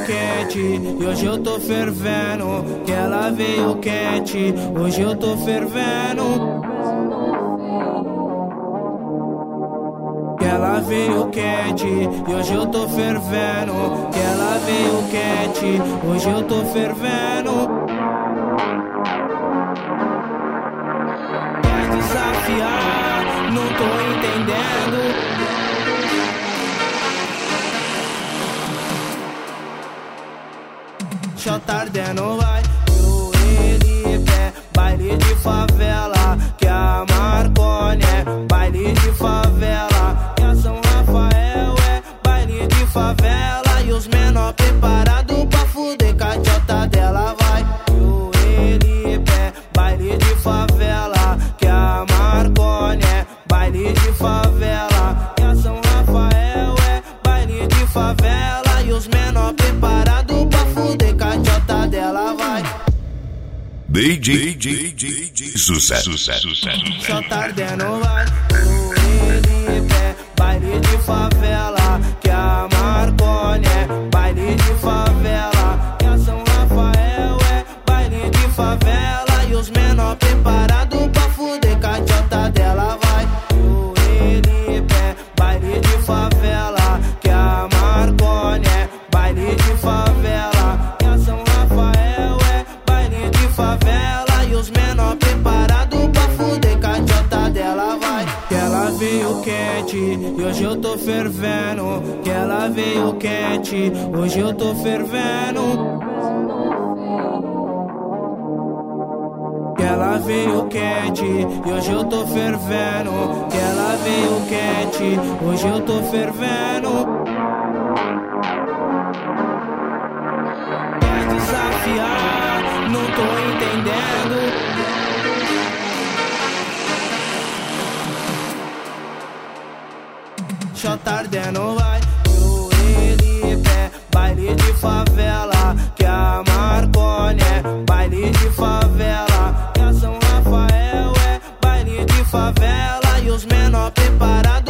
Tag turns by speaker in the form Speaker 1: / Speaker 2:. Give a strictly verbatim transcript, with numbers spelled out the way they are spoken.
Speaker 1: quente e hoje eu tô fervendo. Que ela veio quente, hoje eu tô fervendo. Que ela veio quente e hoje eu tô fervendo. Que ela veio quente, hoje eu tô fervendo. Quer desafiar, não tô entendendo. Chota ardendo vai, eu, ele, pé, baile de favela. Que a Marconi é baile de favela. Que a São Rafael é baile de favela. E os menor preparados pra fuder com a chota dela vai, eu, ele, pé, baile de favela. Que a Marconi é baile de favela. Que a São Rafael é baile de favela. E os menor preparados pra fuder com a chota dela vai.
Speaker 2: D J, D J, D J, sucesso, sucesso, sucesso.
Speaker 1: Só tá ardendo vai, o ele pé, baile de favela. Que a Marconi é baile de favela. Que a São Rafael é baile de favela. E os menor preparados pra fuder com a chota dela vai, o ele pé, baile de favela. Que a Marconi é baile de favela. Que a São Rafael é baile de favela. E os menor preparados pra fuder com a chota dela vai. Que ela veio quente e hoje eu tô fervendo. Que ela veio quente, hoje eu tô fervendo. Que ela veio quente e hoje eu tô fervendo. Que ela veio quente, hoje eu tô fervendo. Quer desafiar, não tô entendendo. Chota ardendo vai, eu, ele, pé, baile de favela. Que a Marconi é baile de favela. Que a São Rafael é baile de favela. E os menor preparados